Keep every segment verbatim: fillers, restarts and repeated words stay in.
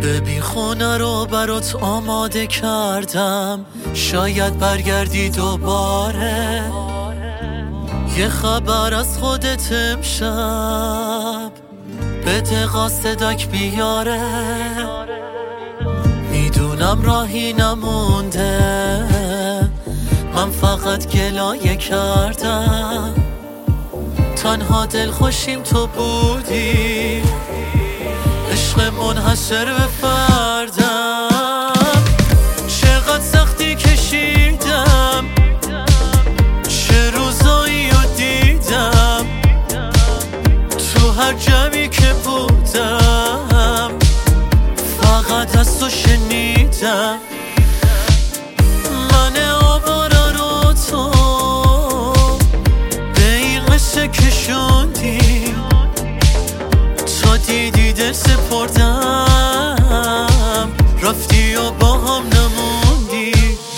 ببین خونه رو برات آماده کردم، شاید برگردی دوباره. یه خبر از خودت امشب بده قاصدک بیاره. میدونم راهی نمونده، من فقط گلایه کردم. تنها دل خوشیم تو بودی، عشق منحصر به فردم. چقدر سختی کشیدم، چه روزایی رو دیدم، تو هر جمعی که بودم فقط از تو شنیدم. من آواره رو تو به این قصه کشوندی، تا دیدی دل سپردم، رفتی و با هم نموندی.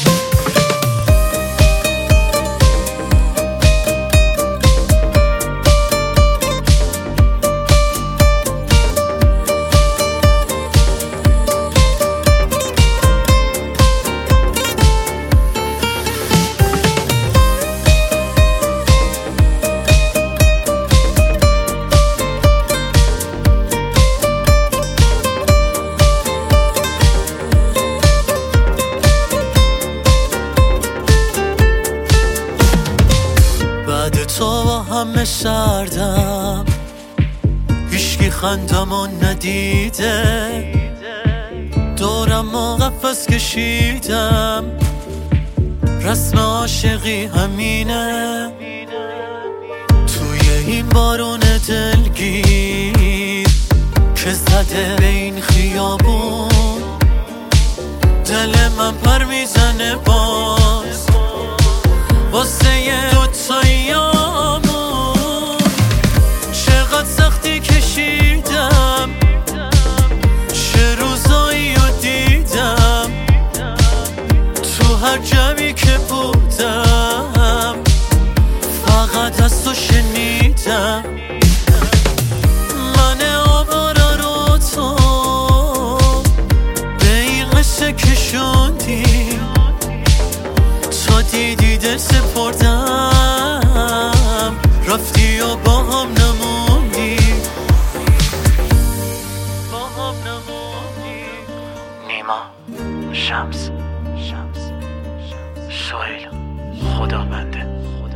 تو با همه سردم، هیچکی خندمو ندیده. دورم و قفس کشیدم، رسم عاشقی همینه. توی این بارون دلگیر که زده به این خیابون، دل من پر میزنه باز واسه دوتاییامون. چقدر سختی کشیدم، چه روزایی رو دیدم، تو هر جمعی که بودم فقط از تو شنیدم. من آواره رو تو به این قصه کشوندی، تا دیدی دل سپردم، رفتی و با هم نموندی. با هم نموندی. نیما، شمس، شمس، سهیل، خدا بنده.